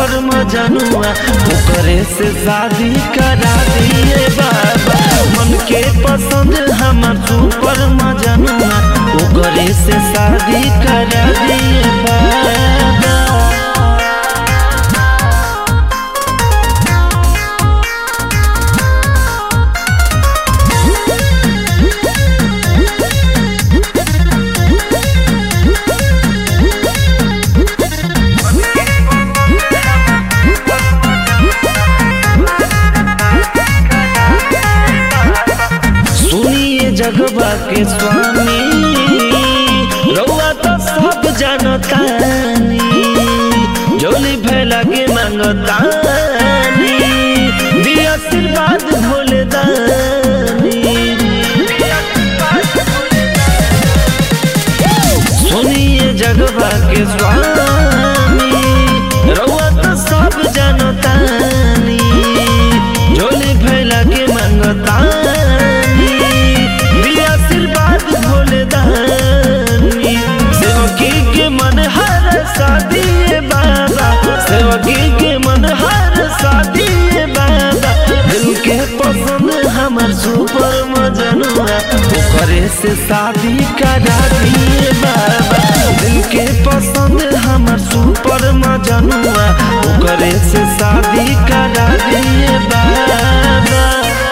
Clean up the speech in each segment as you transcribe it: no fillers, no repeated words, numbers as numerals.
Super मजनुआ ओकरे से शादी करा दिए बाबा। मन के पसंद हमर सुपर मजनुआ ओकरे से शादी करा दिए बाबा। जगवा के स्वामी रउआ तो सब जानतानी, जोली भैला के मांगतानी, दिया आशीर्वाद भोले दानी। सुनिए जगवा के स्वामी रउआ तो सब जानतानी, जोली भैला के मांगतानी, भोले दानी। सेवकी के मन हर शादी बाबा, सेवकी के मन हर शादी बाबा। दिल के पसंद हमर सुपर मजनुआ ओकरे से शादी करा दिए बाबा। दिल के पसंद हमर सुपर मजनुआ ओकरे से शादी करा दिए बाबा।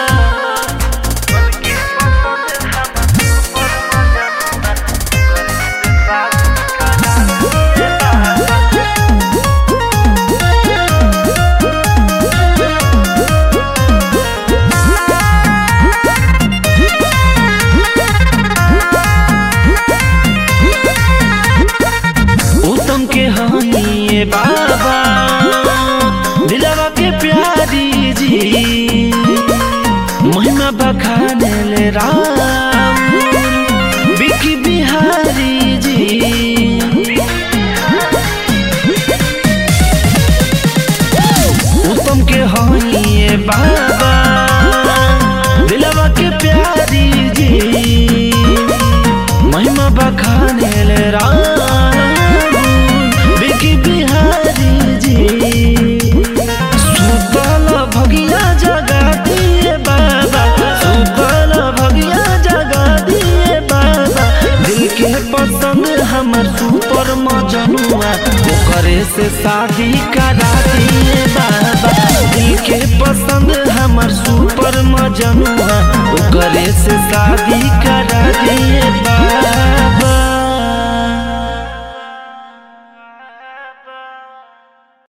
बाबा दिलवा के प्यारी जी महिमा बखाने ले राम बिकी बिहारी जी। उत्तम के होइए बाबा दिलवा के प्यारी जी महिमा बखाने ले राम पसंद हमर सुपर मजनुआ ओकरे से शादी करा दिए बाबा। दिल के पसंद हमर सुपर मजनुआ ओकरे से शादी करा दिए बाबा।